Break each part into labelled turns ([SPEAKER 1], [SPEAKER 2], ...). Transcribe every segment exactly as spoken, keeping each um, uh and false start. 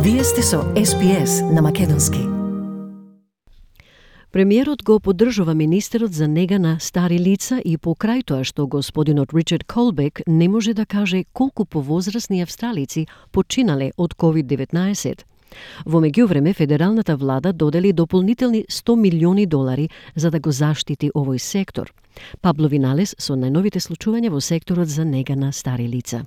[SPEAKER 1] Вие сте со Ес Би Ес на македонски.
[SPEAKER 2] Премиерот го поддржува министерот за нега на стари лица и покрај тоа што господинот Ричард Колбек не може да каже колку повозрасни австралици починале од ковид деветнаесет. Во меѓувреме, федералната влада додели дополнителни сто милиони долари за да го заштити овој сектор. Пабло Виналес со најновите случувања во секторот за нега на стари лица.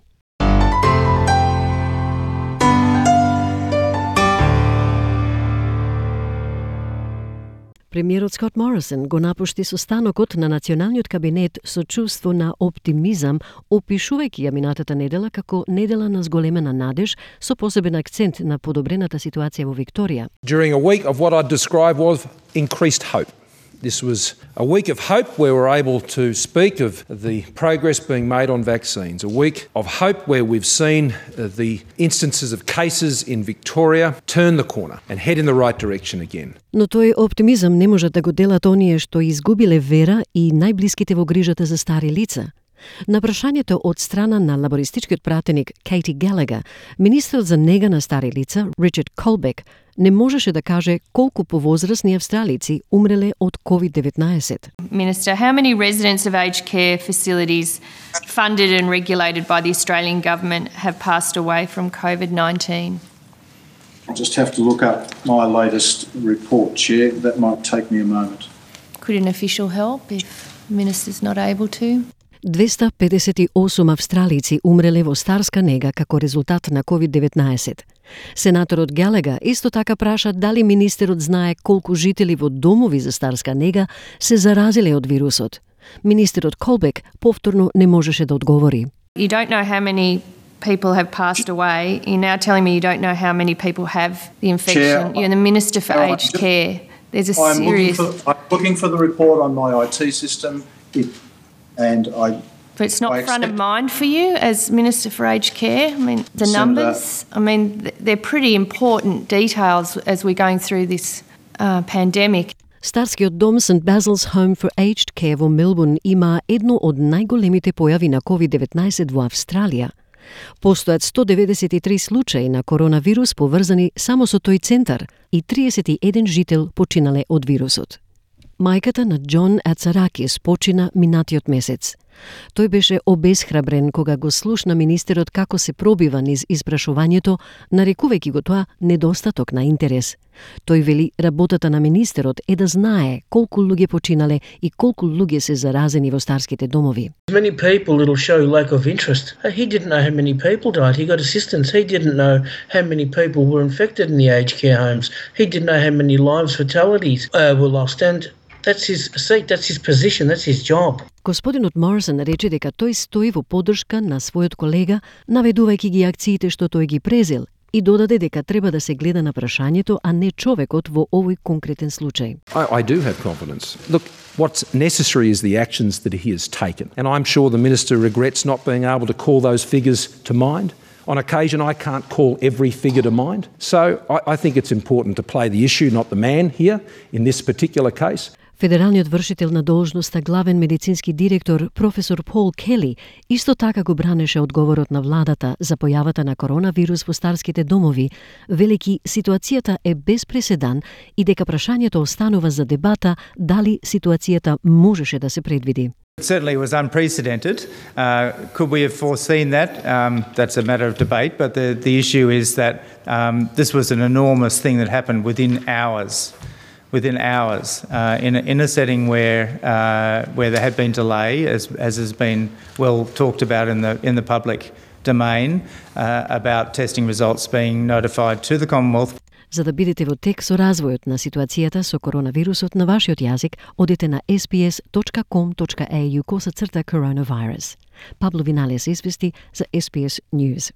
[SPEAKER 2] Премиерот Скот Морисон го напушти состанокот на националниот кабинет со чувство на оптимизам, опишувајќи ја минатата недела како недела на зголемена надеж, со посебен акцент на подобрената ситуација во Викторија.
[SPEAKER 3] During a week of what I'd describe was increased hope. This was a week of hope where we're able to speak of the progress being made on vaccines, a week of hope where we've seen the instances of cases in Victoria turn the corner and head in the right direction again.
[SPEAKER 2] Но тој оптимизам не можат да го делат оние што изгубиле вера и најблиските во грижата за стари лица. На прашањето од страна на лабористичкиот пратеник Кейти Галагер, министерот за нега на стари лица Ричард Колбек не можеше да каже колку повозрасни австралици умреле од ковид деветнаесет.
[SPEAKER 4] Minister, how many residents of aged care facilities funded and regulated by the Australian government have passed away from covid nineteen?
[SPEAKER 5] I'll just have to look up my latest report, Chair. That might take me a moment.
[SPEAKER 4] Could an official help if the minister's not able to?
[SPEAKER 2] двеста педесет и осум австралици умреле во старска нега како резултат на ковид деветнаесет. Сенаторот Галагер исто така праша дали министерот знае колку жители во домови за старска нега се заразиле од вирусот. Министерот Колбек повторно не можеше да одговори.
[SPEAKER 4] You don't know how many people have passed away. You're now telling me you don't know how many people have the infection.
[SPEAKER 5] Chair,
[SPEAKER 4] You're the Minister for
[SPEAKER 5] no,
[SPEAKER 4] Aged
[SPEAKER 5] just,
[SPEAKER 4] Care. There's a
[SPEAKER 5] I'm
[SPEAKER 4] serious...
[SPEAKER 5] Looking for, I'm looking for the report on my I T system. It, and I...
[SPEAKER 4] But it's not
[SPEAKER 5] I
[SPEAKER 4] front of
[SPEAKER 5] accept-
[SPEAKER 4] mind for you as Minister for Aged Care? I mean, the
[SPEAKER 5] Senator-
[SPEAKER 4] numbers, I mean, th- they're pretty important details as we're going through this uh, pandemic.
[SPEAKER 2] Старскиот дом Сент Basil's Home for Aged Care во Мелбурн има едно од најголемите појави на ковид деветнаесет во Австралија. Постојат сто деветдесет и три случаи на коронавирус поврзани само со тој центар и триесет и еден жител починале од вирусот. Мајката на Џон Ацаракис почина минатиот месец. Тој беше обесхрабрен кога го слушна министерот како се пробива низ испрашувањето, нарекувајќи го тоа недостаток на интерес. Тој вели работата на министерот е да знае колку луѓе починале и колку луѓе се заразени во старските домови.
[SPEAKER 6] Many people it'll show lack of interest. He didn't know how many people died. He got assistance. He didn't know how many people were infected in the aged care homes. He didn't know how many lives, fatalities uh, were lost. And that's his seat, that's his position, that's his job.
[SPEAKER 2] Господинот Морисон рече дека тој стои во поддршка на својот колега, наведувајќи ги акциите што тој ги презел, и додаде дека треба да се гледа на прашањето, а не човекот во овој конкретен случај.
[SPEAKER 3] I, I do have confidence. Look, what's necessary is the actions that he has taken. And I'm sure the Minister regrets not being able to call those figures to mind. On occasion, I can't call every figure to mind. So I, I think it's important to play the issue, not the man here, in this particular case.
[SPEAKER 2] Федералниот вршител на должноста главен медицински директор професор Пол Кели исто така го бранеше одговорот на владата за појавата на коронавирус во старските домови, велики ситуацијата е без преседан и дека прашањето останува за дебата дали ситуацијата можеше да се предвиди.
[SPEAKER 7] It certainly was unprecedented. Uh, could we have foreseen that? Um, that's a matter of debate, but the, the issue is that um, this was an enormous thing that happened within hours. Within hours, uh, in, a, in a setting where uh, where there had been delay, as as has been well talked about in the in the public domain, uh, about testing results being notified to the Commonwealth.
[SPEAKER 2] За да бидете во тек со развојот на ситуацијата со коронавирусот на вашиот јазик, одете на ес би ес точка ком точка ей ю косацрта coronavirus. Пабло Виналес извести за Ес Би Ес News.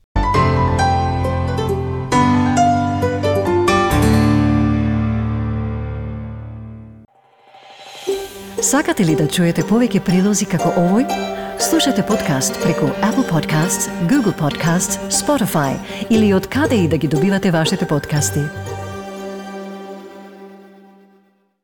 [SPEAKER 1] Сакате ли да чуете повеќе прилози како овој? Слушате подкаст преку Apple Podcasts, Google Podcasts, Spotify или од каде и да ги добивате вашите подкасти.